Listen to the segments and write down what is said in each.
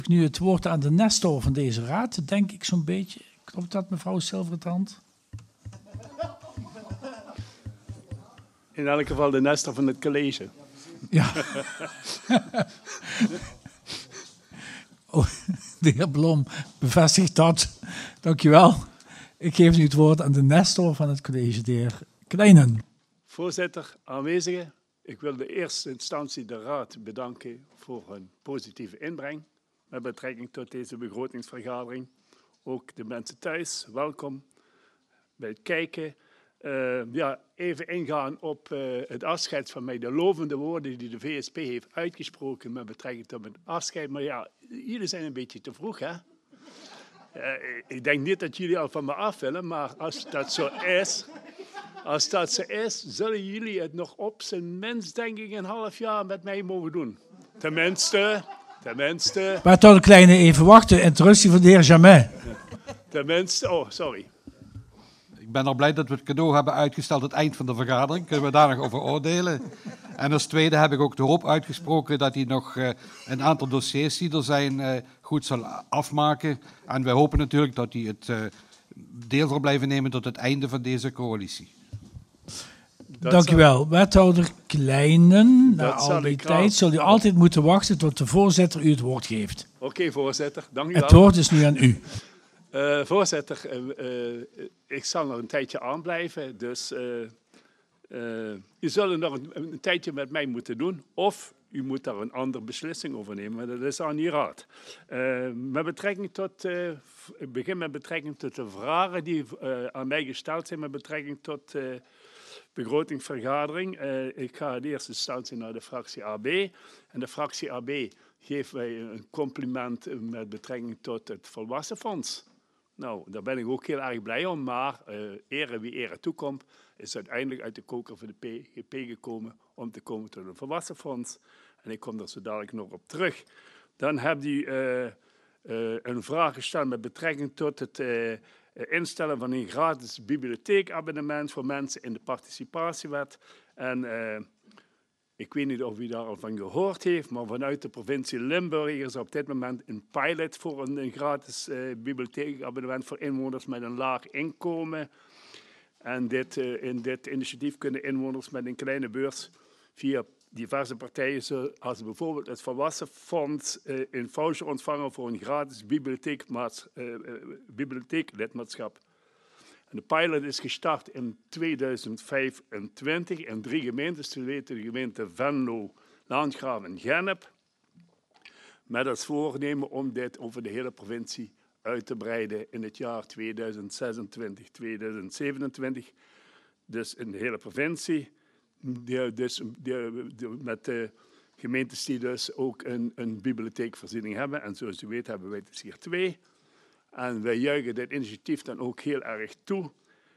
Nu het woord aan de nestor van deze raad, denk ik zo'n beetje. Klopt dat, mevrouw Silvertand? In elk geval de nestor van het college. Ja. Oh, de heer Blom bevestigt dat. Dankjewel. Ik geef nu het woord aan de nestor van het college, de heer Kleinen. Voorzitter, aanwezigen. Ik wil in eerste instantie de raad bedanken voor hun positieve inbreng met betrekking tot deze begrotingsvergadering. Ook de mensen thuis, welkom bij het kijken. Even ingaan op het afscheid van mij, de lovende woorden die de VSP heeft uitgesproken met betrekking tot het afscheid. Maar ja, jullie zijn een beetje te vroeg, hè? Ik denk niet dat jullie al van me af willen, maar als dat zo is, zullen jullie het nog op zijn minst, denk ik, een half jaar met mij mogen doen. Tenminste. Maar tot een kleine even wachten, interruptie van de heer Jamais. Sorry. Ik ben al blij dat we het cadeau hebben uitgesteld het eind van de vergadering. Kunnen we daar nog over oordelen? En als tweede heb ik ook de hoop uitgesproken dat hij nog een aantal dossiers die er zijn goed zal afmaken. En wij hopen natuurlijk dat hij het deel zal blijven nemen tot het einde van deze coalitie. Dank u wel. Wethouder Kleinen, na al die tijd zult u altijd moeten wachten tot de voorzitter u het woord geeft. Oké, voorzitter. Dank u wel. Het woord is nu aan u. Voorzitter, ik zal nog een tijdje aanblijven, dus u zult nog een tijdje met mij moeten doen, of u moet daar een andere beslissing over nemen, maar dat is aan uw raad. Ik begin met betrekking tot de vragen die aan mij gesteld zijn met betrekking tot begrotingsvergadering. Ik ga in eerste instantie naar de fractie AB. En de fractie AB geeft mij een compliment met betrekking tot het volwassenfonds. Nou, daar ben ik ook heel erg blij om, maar ere wie ere toekomt, is uiteindelijk uit de koker van de PGP gekomen om te komen tot een volwassenfonds. En ik kom daar zo dadelijk nog op terug. Dan hebt u een vraag gesteld met betrekking tot het instellen van een gratis bibliotheekabonnement voor mensen in de participatiewet. En ik weet niet of u daar al van gehoord heeft, maar vanuit de provincie Limburg is op dit moment een pilot voor een gratis bibliotheekabonnement voor inwoners met een laag inkomen. En in dit initiatief kunnen inwoners met een kleine beurs via diverse partijen, zoals bijvoorbeeld het Volwassenfonds, een voucher ontvangen voor een gratis bibliotheeklidmaatschap. En de pilot is gestart in 2025 in 3 gemeentes, te weten de gemeente Venlo, Landgraaf en Gennep. Met als voornemen om dit over de hele provincie uit te breiden in het jaar 2026, 2027. Dus in de hele provincie. Met de gemeentes die dus ook een bibliotheekvoorziening hebben. En zoals u weet hebben wij dus hier 2. En wij juichen dit initiatief dan ook heel erg toe.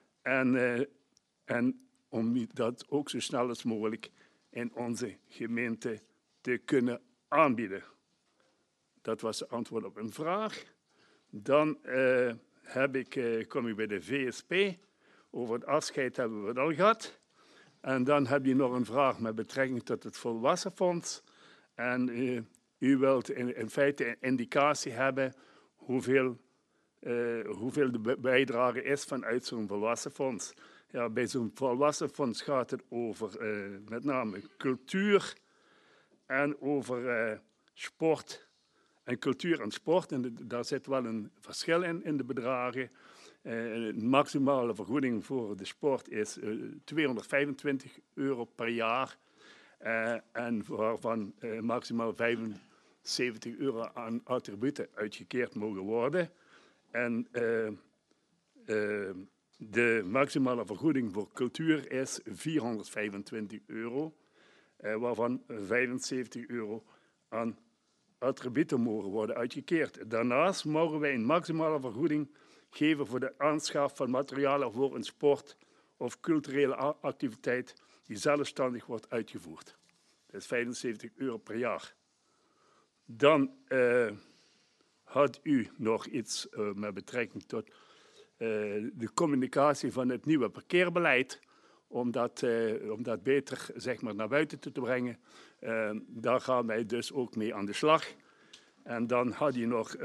En om dat ook zo snel als mogelijk in onze gemeente te kunnen aanbieden. Dat was het antwoord op een vraag. Dan kom ik bij de VSP. Over het afscheid hebben we het al gehad. En dan heb je nog een vraag met betrekking tot het volwassenfonds. En u wilt in feite een indicatie hebben hoeveel de bijdrage is vanuit zo'n volwassenfonds. Ja, bij zo'n volwassenfonds gaat het over met name cultuur en over sport. En cultuur en sport, en daar zit wel een verschil in de bedragen. De maximale vergoeding voor de sport is €225 per jaar. En waarvan maximaal €75 aan attributen uitgekeerd mogen worden. En de maximale vergoeding voor cultuur is €425, waarvan €75 aan attributen mogen worden uitgekeerd. Daarnaast mogen wij een maximale vergoeding geven voor de aanschaf van materialen voor een sport of culturele activiteit die zelfstandig wordt uitgevoerd. Dat is €75 per jaar. Dan had u nog iets met betrekking tot de communicatie van het nieuwe parkeerbeleid, om dat beter zeg maar, naar buiten toe te brengen. Daar gaan wij dus ook mee aan de slag. En dan had hij nog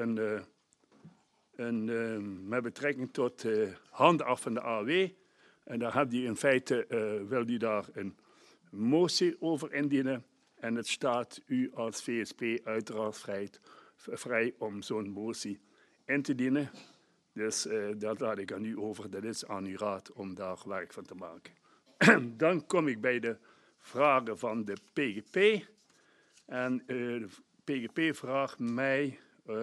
met betrekking tot handen af van de AOW. En daar had hij in feite, wil hij daar een motie over indienen. En het staat u als VSP uiteraard vrij om zo'n motie in te dienen. Dus dat laat ik aan u over. Dat is aan uw raad om daar werk van te maken. Dan kom ik bij de vragen van de PGP. En de PGP vraagt mij...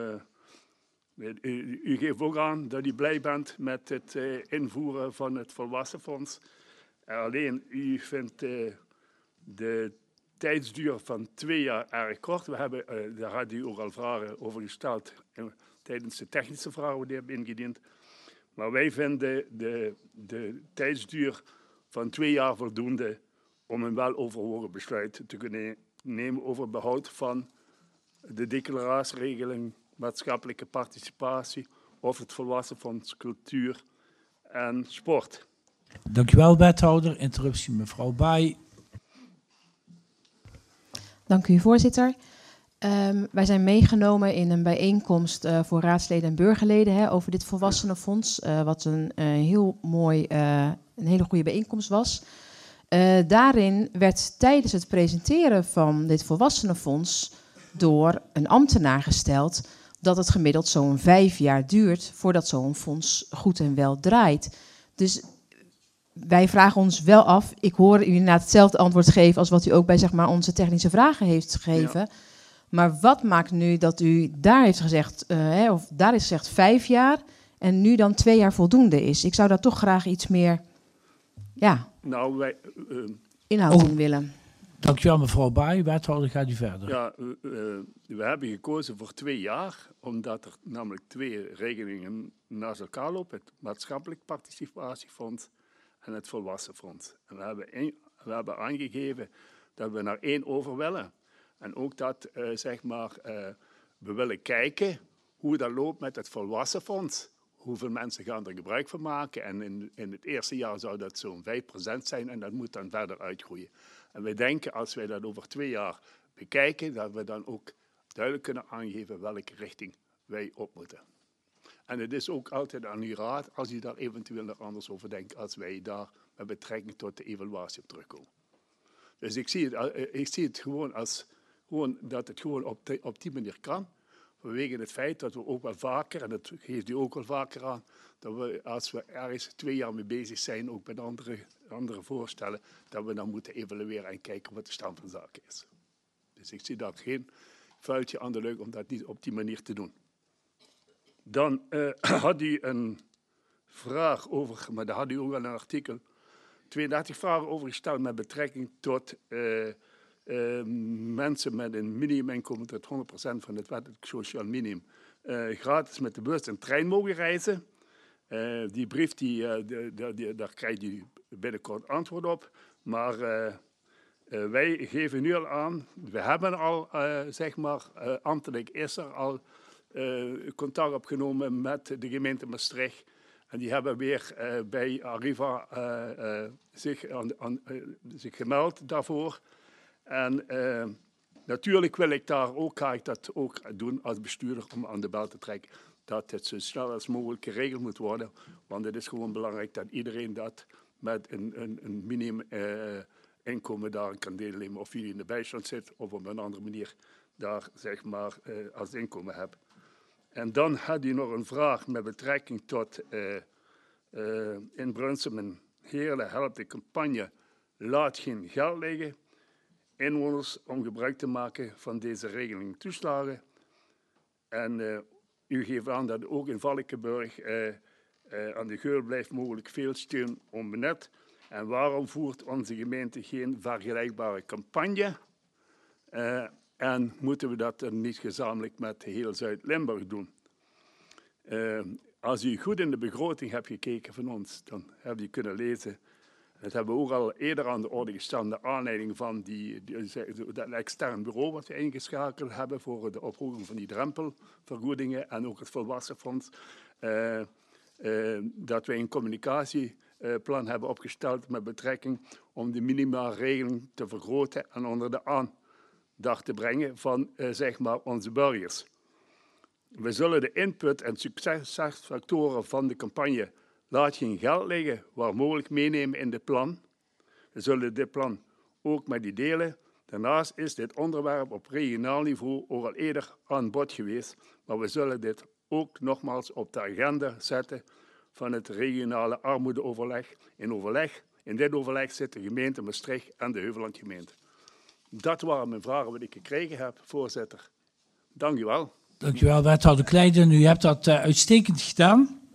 u geeft ook aan dat u blij bent met het invoeren van het volwassenfonds. Alleen, u vindt de tijdsduur van 2 jaar erg kort. Daar had u ook al vragen over gesteld tijdens de technische vragen die we hebben ingediend. Maar wij vinden de tijdsduur van 2 jaar voldoende om een weloverwogen besluit te kunnen nemen over behoud van de declaratieregeling maatschappelijke participatie of het volwassenfonds cultuur en sport. Dank u wel, wethouder. Interruptie mevrouw Baai. Dank u, voorzitter. Wij zijn meegenomen in een bijeenkomst voor raadsleden en burgerleden over dit volwassenenfonds, wat een hele goede bijeenkomst was. Daarin werd tijdens het presenteren van dit volwassenenfonds door een ambtenaar gesteld dat het gemiddeld zo'n 5 jaar duurt voordat zo'n fonds goed en wel draait. Dus wij vragen ons wel af, ik hoor u inderdaad hetzelfde antwoord geven als wat u ook bij zeg maar, onze technische vragen heeft gegeven. Ja. Maar wat maakt nu dat u daar heeft gezegd, of daar is gezegd 5 jaar en nu dan 2 jaar voldoende is? Ik zou daar toch graag iets meer inhoud in willen. Dankjewel mevrouw Baai. Wethouder, gaat u verder. Ja, we hebben gekozen voor 2 jaar, omdat er namelijk 2 regelingen naast elkaar lopen. Het maatschappelijk participatiefonds en het volwassenfonds. En we hebben aangegeven dat we naar 1 over willen. En ook dat, we willen kijken hoe dat loopt met het volwassenfonds. Hoeveel mensen gaan er gebruik van maken. En in het eerste jaar zou dat zo'n 5% zijn en dat moet dan verder uitgroeien. En wij denken, als wij dat over 2 jaar bekijken, dat we dan ook duidelijk kunnen aangeven welke richting wij op moeten. En het is ook altijd aan uw raad, als u daar eventueel nog anders over denkt, als wij daar met betrekking tot de evaluatie op terugkomen. Dus ik zie het gewoon als dat het gewoon op die manier kan. Vanwege het feit dat we ook wel vaker, en dat geeft u ook wel vaker aan, dat we als we ergens 2 jaar mee bezig zijn, ook met andere voorstellen, dat we dan moeten evalueren en kijken wat de stand van zaken is. Dus ik zie daar geen vuiltje aan de lucht om dat niet op die manier te doen. Dan had u een vraag over, maar daar had u ook wel een artikel 32 vragen over gesteld met betrekking tot mensen met een minimuminkomen tot 100% van het wettelijk sociaal minimum gratis met de bus en trein mogen reizen. Die brief, daar krijgt u binnenkort antwoord op. Maar wij geven nu al aan, we hebben al, ambtelijk is er al contact opgenomen met de gemeente Maastricht. En die hebben weer bij Arriva zich gemeld daarvoor. En natuurlijk wil ik ga ik dat ook doen als bestuurder om aan de bel te trekken. Dat het zo snel als mogelijk geregeld moet worden. Want het is gewoon belangrijk dat iedereen dat met een minimum inkomen daar kan deelnemen. Of je in de bijstand zit of op een andere manier daar als inkomen hebt. En dan had hij nog een vraag met betrekking tot in Brunsum en Heerlen helpt de campagne Laat geen geld liggen. Inwoners om gebruik te maken van deze regeling toeslagen. En u geeft aan dat ook in Valkenburg aan de Geul blijft mogelijk veel steun onbenut. En waarom voert onze gemeente geen vergelijkbare campagne? En moeten we dat dan niet gezamenlijk met heel Zuid-Limburg doen? Als u goed in de begroting hebt gekeken van ons, dan hebt u kunnen lezen. Dat hebben we ook al eerder aan de orde gestaan, de aanleiding van dat extern bureau wat we ingeschakeld hebben voor de ophoging van die drempelvergoedingen en ook het volwassenfonds. Dat wij een communicatieplan hebben opgesteld met betrekking om de minimumregeling te vergroten en onder de aandacht te brengen van onze burgers. We zullen de input en succesfactoren van de campagne Laat geen geld liggen waar mogelijk meenemen in dit plan. We zullen dit plan ook met u delen. Daarnaast is dit onderwerp op regionaal niveau ook al eerder aan bod geweest, maar we zullen dit ook nogmaals op de agenda zetten van het regionale armoedeoverleg. In dit overleg zit de gemeente Maastricht en de Heuvellandgemeente. Dat waren mijn vragen wat ik gekregen heb, voorzitter. Dank u wel. Dank u wel, wethouder Kleijden. U hebt dat uitstekend gedaan.